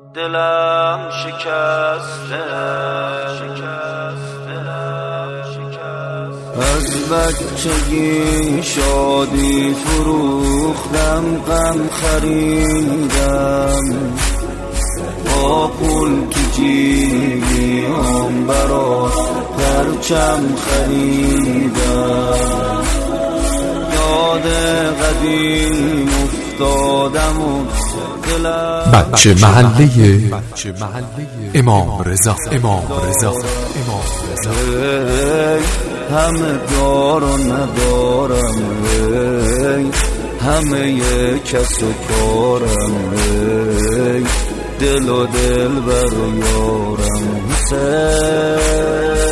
دلم شکسته از بچگی شادی فروختم، غم خریدم، با پول تو جیبم برات پرچم خریدم. یاد قدیم افتادم و بچه محله امام رضا. همه دار و ندارم، همه کس و کارم، دل و دل بر یارم حسین.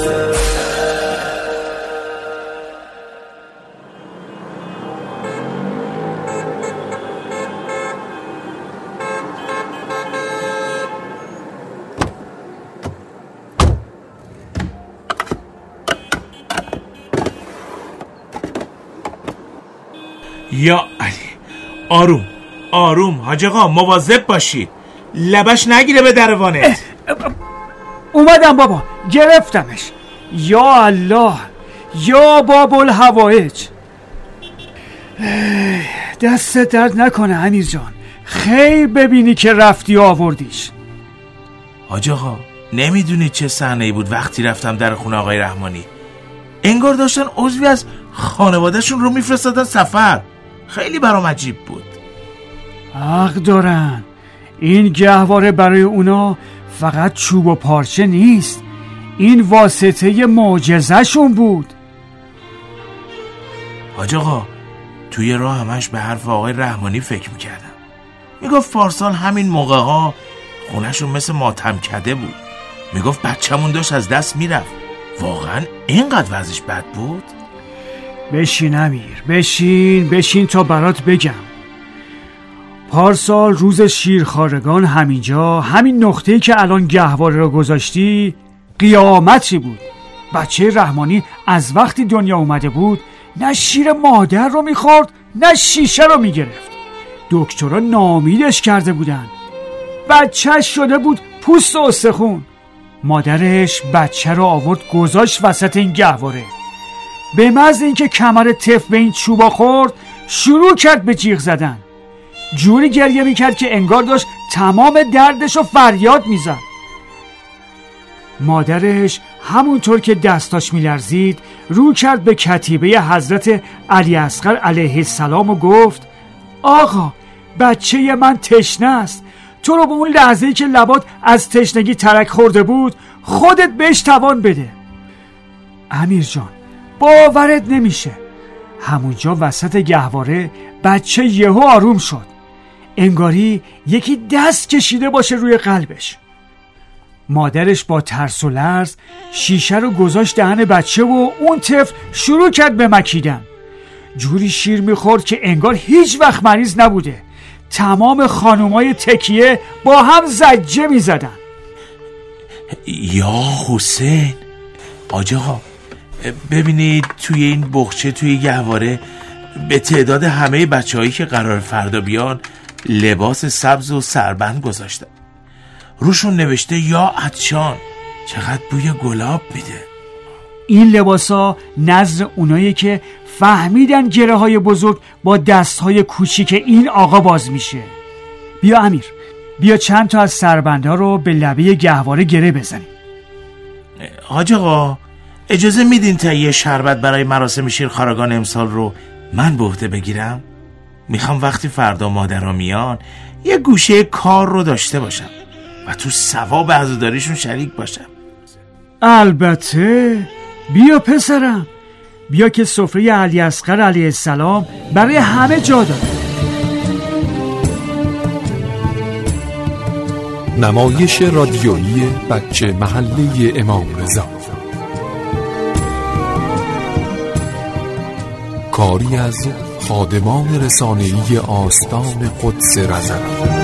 یا علی، آروم حاج آقا، مواظب باشید لبش نگیره به دروانت. اومدم بابا، گرفتمش. یا الله، یا باب الحوائج. دست درد نکنه امیر جان، خیر ببینی که رفتی آوردیش. حاج آقا نمیدونی چه صحنه‌ای بود وقتی رفتم در خونه آقای رحمانی. انگار داشتن عضوی از خانوادهشون رو میفرستادن سفر. خیلی برام عجیب بود. حق دارن، این گهواره برای اونا فقط چوب و پارچه نیست، این واسطه معجزه شون بود. حاج آقا توی راه همش به حرف آقای رحمانی فکر میکردم. میگفت پارسال همین موقع ها خونهشون مثل ماتم کده بود. میگفت بچه‌مون داشت از دست میرفت. واقعا اینقدر وضعش بد بود؟ بشین امیر، بشین تا برات بگم. پارسال روز شیرخوارگان همینجا، همین نقطه‌ای که الان گهواره رو گذاشتی، قیامتی بود. بچه رحمانی از وقتی دنیا اومده بود نه شیر مادر رو میخورد نه شیشه رو میگرفت. دکترها ناامیدش کرده بودن. بچهش شده بود پوست و استخون. مادرش بچه رو آورد گذاشت وسط این گهواره. به محض اینکه کمر طفل به این چوبا خورد شروع کرد به جیغ زدن. جوری گریه میکرد که انگار داشت تمام دردش رو فریاد میزد. مادرش همونطور که دستاش میلرزید رو کرد به کتیبه حضرت علی اصغر علیه السلام و گفت: آقا بچه من تشنه است، تو رو به اون لحظه‌ای که لبات از تشنگی ترک خورده بود خودت بهش توان بده. امیر جان باورت نمیشه، همونجا وسط گهواره بچه یهو آروم شد، انگاری یکی دست کشیده باشه روی قلبش. مادرش با ترس و لرز شیشه رو گذاشت دهن بچه و اون طفل شروع کرد به مکیدن. جوری شیر میخورد که انگار هیچ وقت مریض نبوده. تمام خانومای تکیه با هم زجه میزدن. یا حسین، آجا ببینید توی این بخچه توی گهواره به تعداد همه بچه‌هایی که قرار فردا بیان لباس سبز و سربند گذاشتن. روشون نوشته یا عطشان. چقدر بوی گلاب میده. این لباسا نظر اونایی که فهمیدن گره های بزرگ با دست های کوچیک این آقا باز میشه. بیا امیر، بیا چند تا از سربندها رو به لبه گهواره گره بزنیم. حاج آقا اجازه میدین تا یه شربت برای مراسم شیرخوارگان امسال رو من به عهده بگیرم؟ میخوام وقتی فردا مادرها میان یه گوشه کار رو داشته باشم و تو ثواب عزاداریشون شریک باشم. البته، بیا پسرم، بیا که سفره علی اصغر علیه السلام برای همه جا داره. نمایش رادیویی بچه محله امام رضا، کاری از خادمان رسانه‌ای آستان قدس رضا.